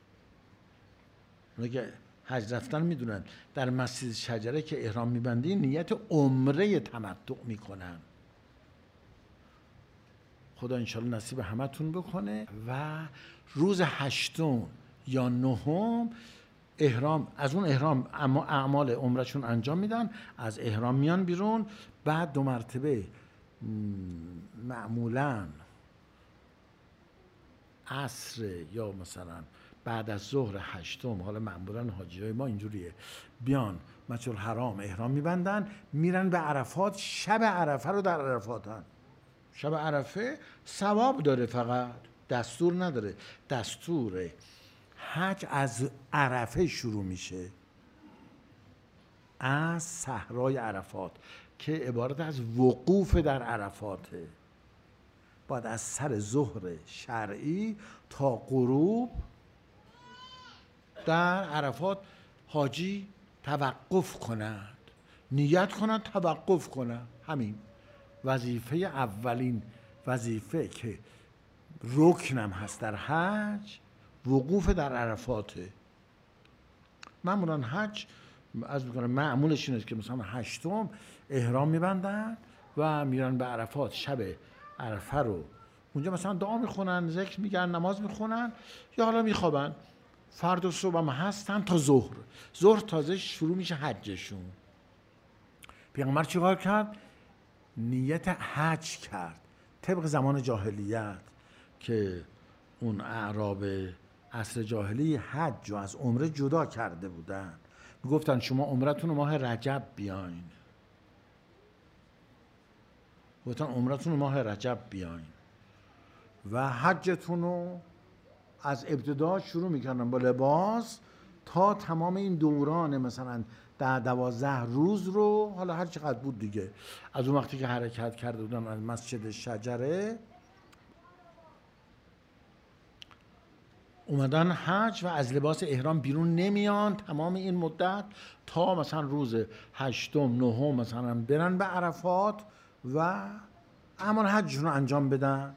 اگه حج رفتن میدونن در مسجد شجره که احرام میبندی نیت عمره تمتع میکنن. خدا انشالله نصیب همتون بکنه. و روز هشتم یا نهم احرام، از اون احرام اعمال عمرهشون انجام میدن، از احرام میان بیرون، بعد دو مرتبه معمولاً عصر یا مثلا بعد از ظهر هشتم، حالا معمولاً حاجیای ما اینجوریه، بیان مسجد الحرام احرام میبندن، میرن به عرفات. شب عرفه رو در عرفاتن. شب عرفه ثواب داره، فقط دستور نداره. دستور حج از عرفه شروع میشه، از صحرای عرفات که عبارت از وقوف در عرفاته. باید از سر ظهر شرعی تا غروب در عرفات حاجی توقف کند، نیت کند، توقف کند. همین وظیفه، اولین وظیفه که رکنم هست در حج، وقوف در عرفاته. معمولا حج از میکنم معمولش اینه که مثلا هشتم احرام میبندن و میرن به عرفات، شب عرفه رو اونجا مثلا دعا میخونن، ذکر میگن، نماز میخونن، یا حالا میخوابن. فرد و صبح هم هستن تا ظهر. ظهر تازه شروع میشه حجشون. پیغمبر چیکار کرد؟ نیت حج کرد طبق زمان جاهلیت، که اون اعراب عصر جاهلی حج رو از عمره جدا کرده بودن. میگفتن شما عمرتون رو ماه رجب بیاین، گفتن عمرتون رو ماه رجب بیاین و حجتون رو از ابتدا شروع میکردن با لباس تا تمام این دوران مثلا در دوازده روز رو، حالا هر چقدر بود دیگه، از اون وقتی که حرکت کرده بودن از مسجد شجره اومدن حج و از لباس احرام بیرون نمیان تمام این مدت تا مثلا روز هشتم نهم مثلا برن به عرفات و اعمال حجشون رو انجام بدن.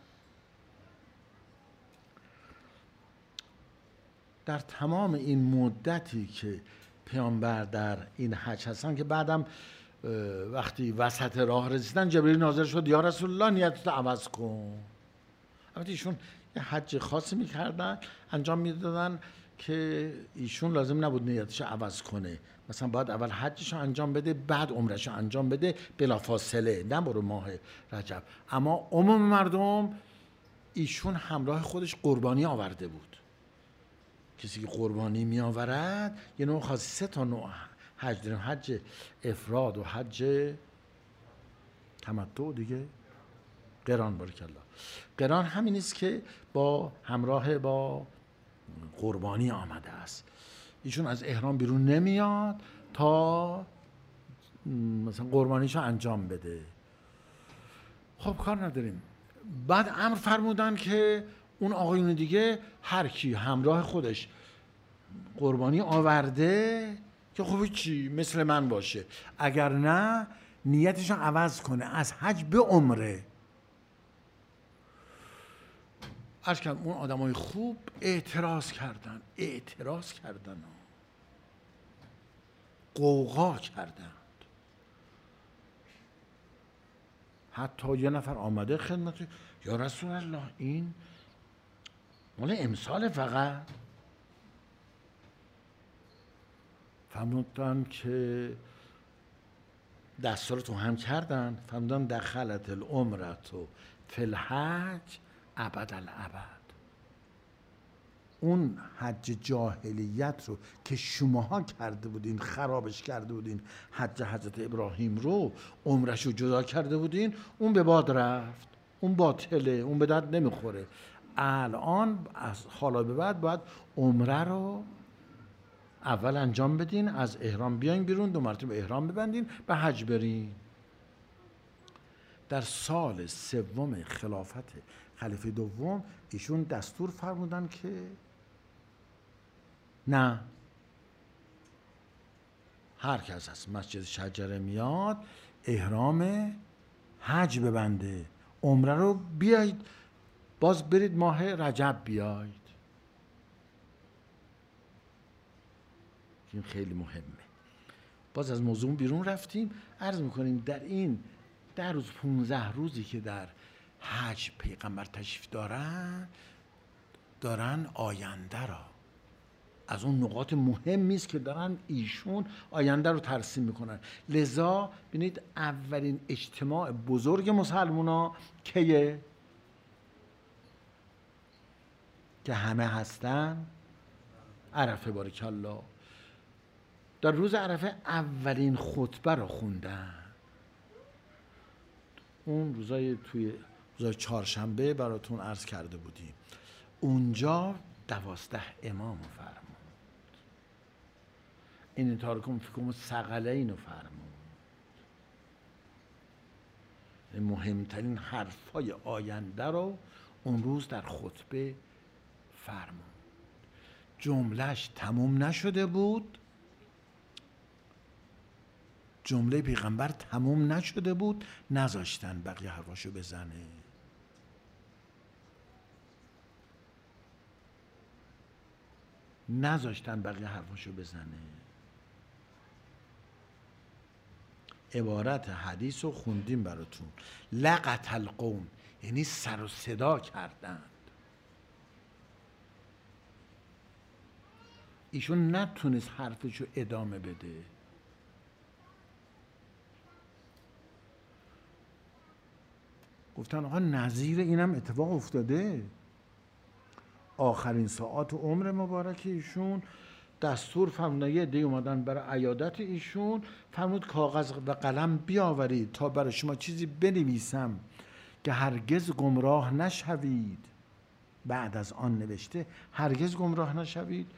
در تمام این مدتی که پیامبر در این حج هستن، که بعدم وقتی وسط راه رسیدن جبرئیل نازل شد، یا رسول الله نیتت عوض کن. البته ایشون یه حج خاصی میکردن، انجام میدادن که ایشون لازم نبود نیتش عوض کنه، مثلا باید اول حجش رو انجام بده بعد عمرش رو انجام بده بلافاصله، نه برو ماه رجب. اما عموم مردم ایشون همراه خودش قربانی آورده بود. کسی که قربانی می آورد یه نوع خاص، سه تا نوع حج داریم، حج افراد و حج تمتع دیگه، قران. بارکالله. قران همین است که با همراه با قربانی آمده است. ایشون از احرام بیرون نمیاد تا مثلا قربانیشو انجام بده. خب کار نداریم. بعد امر فرمودن که اون آقایون دیگه هر کی همراه خودش قربانی آورده که خب چی مثل من باشه، اگر نه نیتشو عوض کنه از حج به عمره. عرض کردم اون آدمای خوب اعتراض کردن، اعتراض کردن، قوقا کردن. حتی یه نفر آمده خدمت یا رسول الله این مال امسال فقط. فرمودن که دستارتون هم کردن، فرمودن دخلت العمرت و فی الحج ابد الابد. اون حج جاهلیت رو که شماها کرده بودین، خرابش کرده بودین، حج حضرت ابراهیم رو، عمرش رو جدا کرده بودین، اون به باد رفت، اون باطله، اون به درد نمیخوره. الان از حالا به بعد باید عمره رو اول انجام بدین، از احرام بیاین بیرون، دو مرتبه احرام ببندین، به حج برین. در سال سوم خلافت خلیفه دوم ایشون دستور فرمودن که نه، هر کس از مسجد شجره میاد احرام حج ببنده، عمره رو بیایید باز برید ماه رجب بیایید. این خیلی مهمه. باز از موضوع بیرون رفتیم. عرض میکنیم در این ده روز پونزده روزی که در حج پیغمبر تشریف دارن دارن آینده را، از اون نقاط مهمی است که دارن ایشون آینده رو ترسیم میکنن. لذا ببینید اولین اجتماع بزرگ مسلمونا کیه؟ که همه هستن عرفه. بارکالله. در روز عرفه اولین خطبه رو خوندن. اون روزای توی روزای چهارشنبه براتون عرض کرده بودیم. اونجا دوازده امام فرمود. این تارکم فیکم ثقلین رو فرمود. مهمترین حرفای آینده رو اون روز در خطبه فرمود. جملهش تموم نشده بود، جمله پیغمبر تموم نشده بود، نذاشتن بقیه حرفاشو بزنه. نذاشتن بقیه حرفاشو بزنه. عبارت حدیث رو خوندیم براتون. لقت القوم، یعنی سر و صدا کردند. ایشون نتونست حرفشو ادامه بده. گفتن آقا نظیر اینم اتفاق افتاده. آخرین ساعات عمر مبارک ایشون دستور فرمودن، یه عده اومدن برای عیادت ایشون، فرمود کاغذ و قلم بیاورید تا برای شما چیزی بنویسم که هرگز گمراه نشوید. بعد از آن نوشته هرگز گمراه نشوید.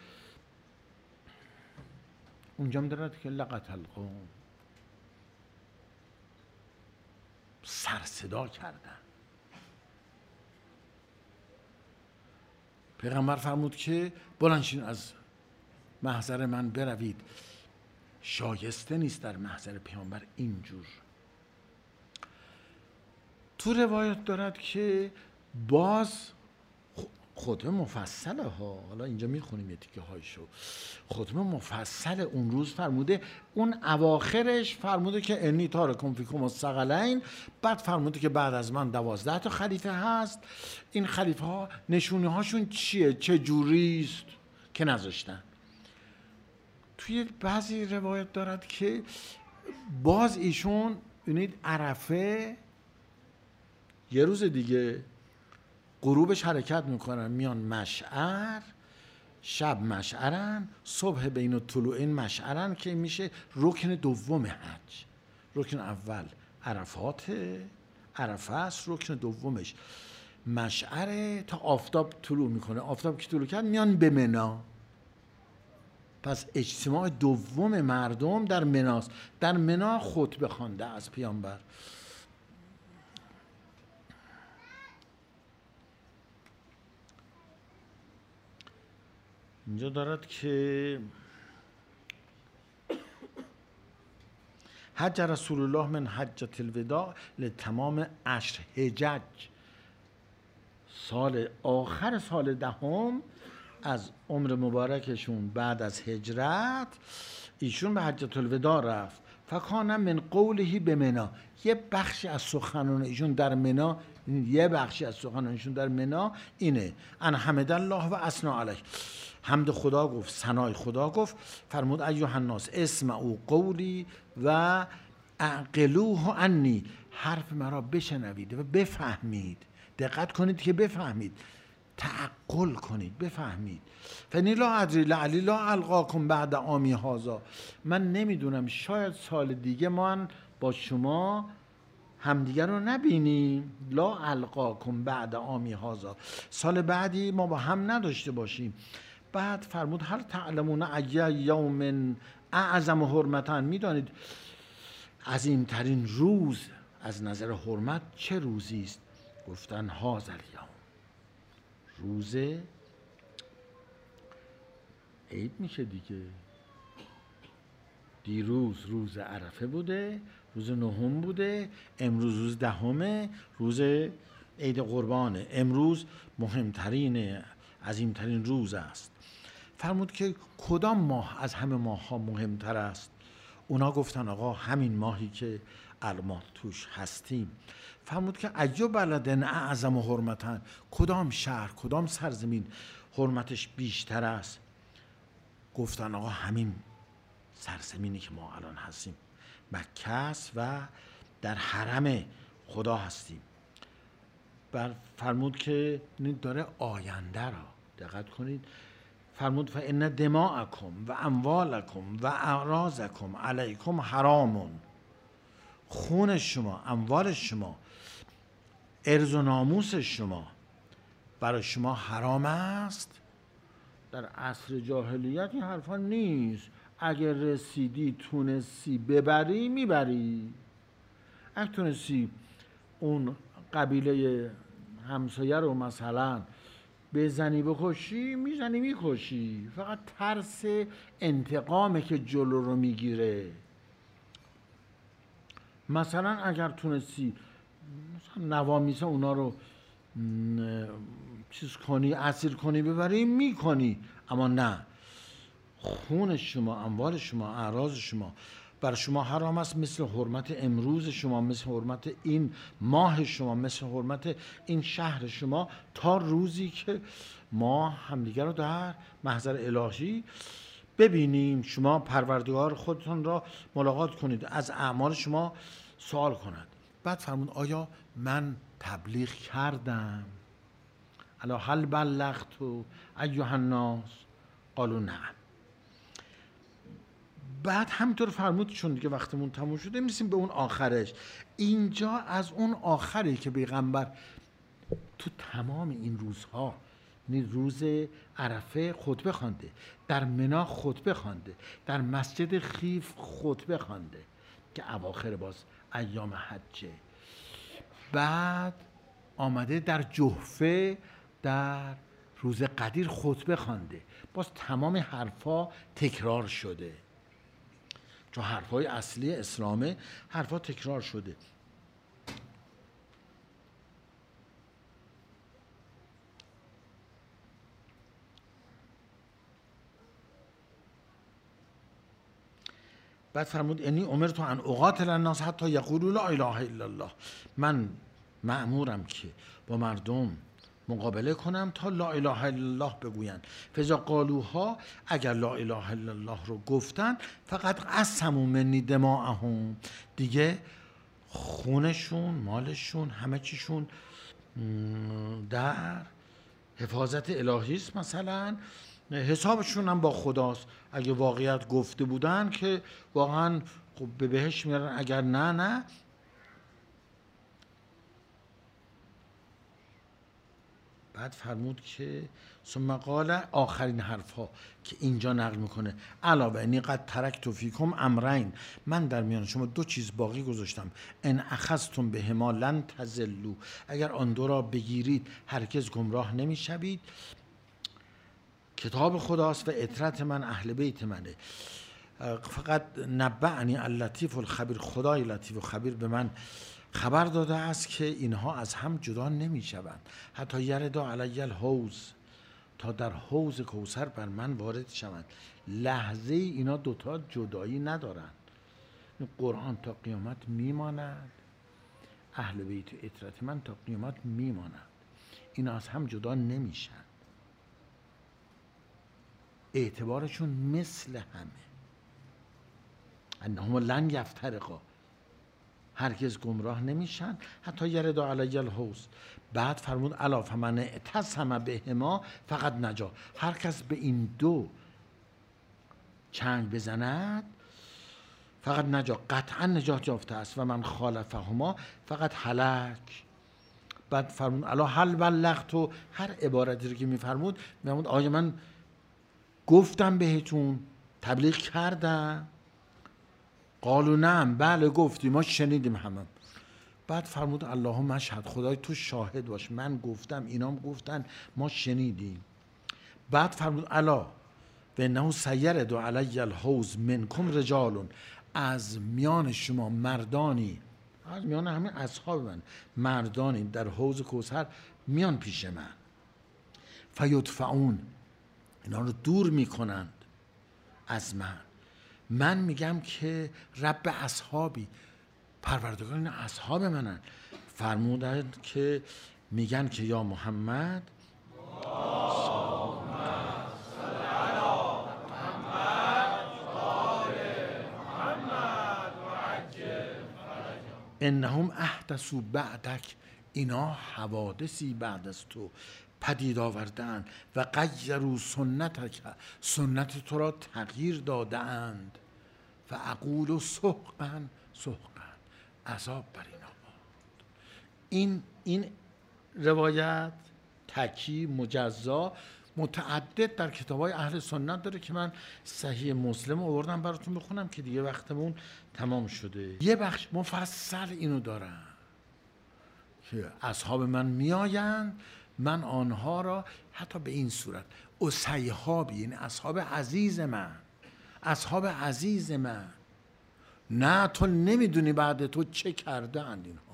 اونجا هم دارد که لقت القوم، سر صدا کردن. پیغمبر فرمود که بلند شین از محضر من بروید. شایسته نیست در محضر پیامبر اینجور. تو روایت دارد که باز خطبه مفصله ها، حالا اینجا میخونیم یه تیکه هایشو. خطبه مفصل اون روز فرموده، اون اواخرش فرموده که انی تارکم فیکم الثقلین، بعد فرموده که بعد از من دوازده تا خلیفه هست. این خلیفه ها نشونه هاشون چیه، چه جوریست که نذاشتن. توی بعضی روایت دارد که باز ایشون ببینید عرفه یه روز دیگه غروبش حرکت میکنن، میان مشعر، شب مشعرن، صبح بین الطلوعین مشعرن که میشه رکن دوم حج. رکن اول عرفات، عرفه است، رکن دومش مشعره تا آفتاب طلوع میکنه. آفتاب که طلوع کرد میان به منا. پس اجتماع دوم مردم در مناست. در منا خطبه خوانده از پیامبر. اینجا دارد که حج رسول الله من حجة الوداع لتمام عشر حجج. سال آخر سال دهم از عمر مبارکشون بعد از هجرت ایشون به حجة الوداع رفت. فکان من قوله به منا، یه بخشی از سخنان ایشون در منا، یه بخشی از سخنان ایشون در منا اینه ان حمد الله و اثنا علیه، حمد خدا گفت، ثنای خدا گفت. فرمود ایها الناس اسمعوا قولی و اعقلوه عنی، حرف مرا بشنوید و بفهمید، دقت کنید که بفهمید، تعقل کنید، بفهمید. فنی لا ادری لعلی لا القاکم بعد عامی هذا، من نمیدونم شاید سال دیگه ما با شما همدیگر رو نبینیم. لا القاکم بعد عامی هذا، سال بعدی ما با هم نداشته باشیم. بعد فرمود هل تعلمون ای یوم اعظم حرمتا، میدانید عظیمترین روز از نظر حرمت چه روزی است؟ گفتن هذا الیوم، روز عید میشه دیگه. دیروز روز عرفه بوده، روز نهم بوده، امروز روز دهمه، روز عید قربانه. امروز مهمترین عظیمترین روز است. فرمود که کدام ماه از همه ماه ها مهمتر است؟ اونا گفتن آقا همین ماهی که الان توش هستیم. فرمود که ایو بلدن اعظم حرمتن، کدام شهر کدام سرزمین حرمتش بیشتر است؟ گفتن آقا همین سرزمینی که ما الان هستیم مکه است و در حرم خدا هستیم. بر فرمود که داره آینده را دقت کنید. فرمود فان دماءکم و اموالکم و اعراضکم علیکم حرامون، خون شما، اموال شما، ارز و ناموس شما برای شما حرام است. در عصر جاهلیت این حرفا نیست. اگر رسیدی تونستی ببری میبری، اگر تونستی اون قبیله همسایه رو مثلا بزنی بکشی میزنی میکشی، فقط ترس انتقامه که جلو رو میگیره. مثلا اگر تونستی مثلا نوامیسا اونا رو چیز کنی، اسیر کنی، ببری میکنی، اما نه، خون شما، اموال شما، اعراض شما بر شما حرام است، مثل حرمت امروز شما، مثل حرمت این ماه شما، مثل حرمت این شهر شما، تا روزی که ما همدیگر رو در محضر الهی ببینیم. شما پروردگار خودتون را ملاقات کنید، از اعمال شما سوال کند. بعد فرمود آیا من تبلیغ کردم؟ الا هل بلغت ایها الناس؟ قالوا نعم. بعد همینطور فرمود، چون دیگه وقتمون تموم شده میرسیم به اون آخرش. اینجا از اون آخری که پیغمبر تو تمام این روزها، روز عرفه خطبه خوانده، در منا خطبه خوانده، در مسجد خیف خطبه خوانده که اواخر باز ایام حجه. بعد آمده در جحفه در روز قدیر خطبه خوانده، باز تمام حرفا تکرار شده، چون حرفای اصلی اسلامه، حرفا تکرار شده. بعد فرمود انی امرت ان اقاتل الناس حتی یقولوا لا اله الا الله، من مأمورم که با مردم مقابله کنم تا لا اله الا الله بگویند. فاذا قالوها، اگر لا اله الا الله رو گفتن، فقط قسموا منی دماءهم، دیگه خونشون، مالشون، همه چیشون در حفاظت الهی است. مثلا حسابشون هم با خداست. اگه واقعیت گفته بودن که واقعا خب به بهشت میرن، اگر نه نه. بعد فرمود که ثم قال، آخرین حرف ها که اینجا نقل میکنه، علاوه انی قد ترکت فیکم امرین، من در میان شما دو چیز باقی گذاشتم، ان اخذتم بهما لن تضلوا، اگر آن دو را بگیرید هرگز گمراه نمیشوید. کتاب خداست و عترت من، اهل بیت منه. فقط نبعنی اللطیف الخبیر، خدای لطیف و خبیر به من خبر داده است که اینها از هم جدا نمی شوند. حتی یردا علی الحوض، تا در حوض کوثر بر من وارد شوند. لحظه اینا دوتا جدایی ندارن. قرآن تا قیامت میماند، اهل بیت عترت من تا قیامت میماند، اینا از هم جدا نمیشن، اعتبارشون مثل همه. انهم لن یفترقا، هرگز گمراه نمیشن. حتی یرد علی الحوض، بعد فرمود الا فمن اعتصم بهما فقط نجا، هر کس به این دو چنگ بزند فقط نجا، قطعا نجات یافته است، و من خالفهما فقط هلک. بعد فرمود الا هل بلغت، و هر عبارتی رو که میفرمود میفرمود آیا من گفتم بهتون، تبلیغ کردم؟ قالوا نعم، بله گفتی، ما شنیدیم همه. بعد فرمود اللهم اشهد، خدای تو شاهد باش، من گفتم اینام گفتن، ما شنیدیم. بعد فرمود الا و انه سیرد علی الحوض منکم رجال، از میان شما مردانی، از میان همین اصحاب من مردانی در حوض کوثر میان پیش من، فیدفعون، اینا رو دور میکنند از من. من میگم که رب اصحابی، پروردگار این اصحاب منن. فرمودند که میگن که یا محمد انهم احدثوا بعدک، اینا حوادثی بعد از تو پدید آوردن، و غیروا سنتک، سنت تو را تغییر دادند، و اقول سحقا سحقا، عذاب بر اینا باد. این این روایت تکی مجزا متعدد در کتاب‌های اهل سنت داره که من صحیح مسلم آوردم براتون بخونم که دیگه وقتمون تمام شده. یه بخش مفصل اینو دارم که اصحاب من میآیند، من آنها را حتی به این صورت اصحابی، یعنی اصحاب عزیز من، اصحاب عزیز من، نه تو نمیدونی بعد تو چه کرده اند اینها،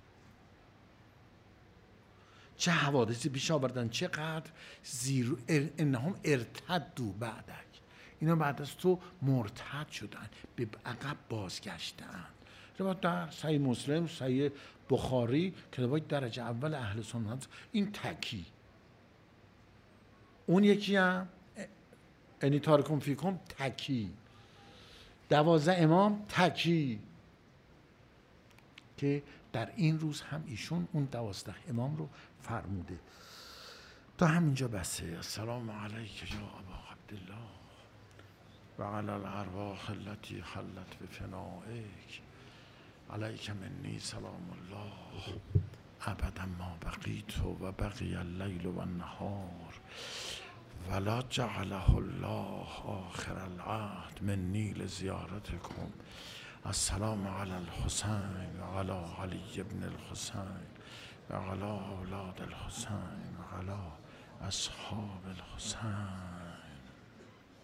چه حوادثی پیش آوردن، چقدر زیر انهم ارتدوا بعدک، اینا بعد از تو مرتد شدن، به عقب بازگشتن. روایت در صحیح مسلم، صحیح بخاری، کتابای درجه اول اهل سنت. این تکی. اون یکی هم انی تارکم فیکم تکی. دوازده امام تکی، که در این روز هم ایشون اون دوازده امام رو فرموده. تا همینجا بسه. السلام علیک یا ابا عبدالله و علی الارواح التي حلت بفنائک، علیک منی سلام الله ابدا ما بقیت و بقی اللیل و النهار، ولا جعله الله آخر العهد منی لزیارتکم. السلام علی الحسین و علی علی ابن الحسین و علی اولاد الحسین و علی اصحاب الحسین.